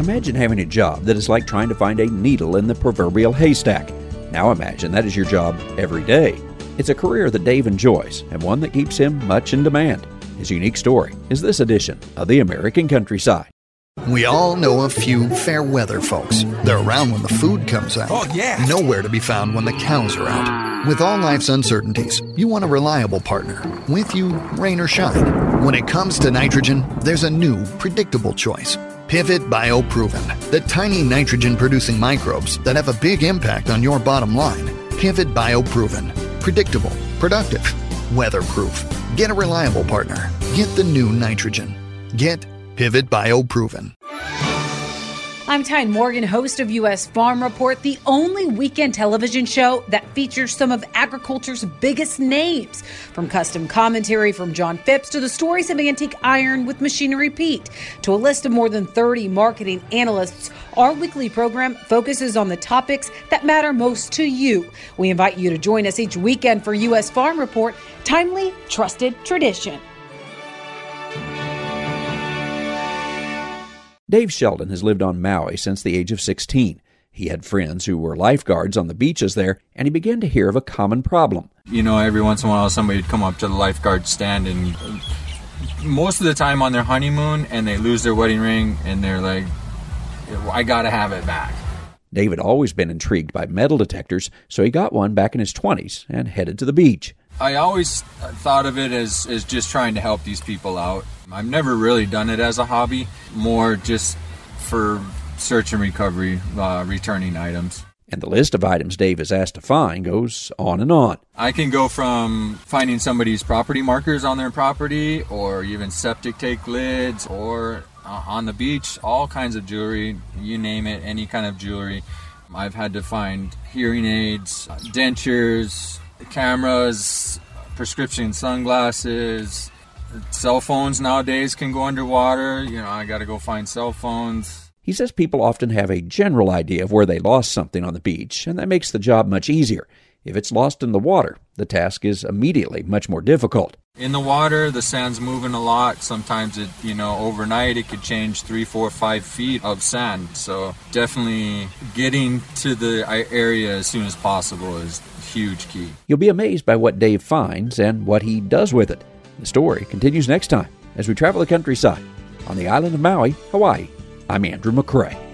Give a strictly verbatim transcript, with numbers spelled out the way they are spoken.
Imagine having a job that is like trying to find a needle in the proverbial haystack. Now imagine that is your job every day. It's a career that Dave enjoys and one that keeps him much in demand. His unique story is this edition of The American Countryside. We all know a few fair weather folks. They're around when the food comes out. Oh, yeah. Nowhere to be found when the cows are out. With all life's uncertainties, you want a reliable partner. With you, rain or shine. When it comes to nitrogen, there's a new, predictable choice. Pivot BioProven, the tiny nitrogen-producing microbes that have a big impact on your bottom line. Pivot BioProven. Predictable, productive, weatherproof. Get a reliable partner. Get the new nitrogen. Get Pivot BioProven. I'm Tyne Morgan, host of U S Farm Report, the only weekend television show that features some of agriculture's biggest names. From custom commentary from John Phipps to the stories of antique iron with Machinery Pete to a list of more than thirty marketing analysts, our weekly program focuses on the topics that matter most to you. We invite you to join us each weekend for U S Farm Report, timely, trusted tradition. Dave Sheldon has lived on Maui since the age of sixteen. He had friends who were lifeguards on the beaches there, and he began to hear of a common problem. You know, every once in a while somebody would come up to the lifeguard stand, and most of the time on their honeymoon, and they lose their wedding ring, and they're like, I gotta have it back. Dave had always been intrigued by metal detectors, so he got one back in his twenties and headed to the beach. I always thought of it as, as just trying to help these people out. I've never really done it as a hobby, more just for search and recovery, uh, returning items. And the list of items Dave is asked to find goes on and on. I can go from finding somebody's property markers on their property, or even septic tank lids, or uh, on the beach, all kinds of jewelry, you name it, any kind of jewelry. I've had to find hearing aids, dentures, cameras, prescription sunglasses. Cell phones nowadays can go underwater. You know, I got to go find cell phones. He says people often have a general idea of where they lost something on the beach, and that makes the job much easier. If it's lost in the water, the task is immediately much more difficult. In the water, the sand's moving a lot. Sometimes, it, you know, overnight it could change three, four, five feet of sand. So definitely getting to the area as soon as possible is huge key. You'll be amazed by what Dave finds and what he does with it. The story continues next time as we travel the countryside on the island of Maui, Hawaii. I'm Andrew McCrae.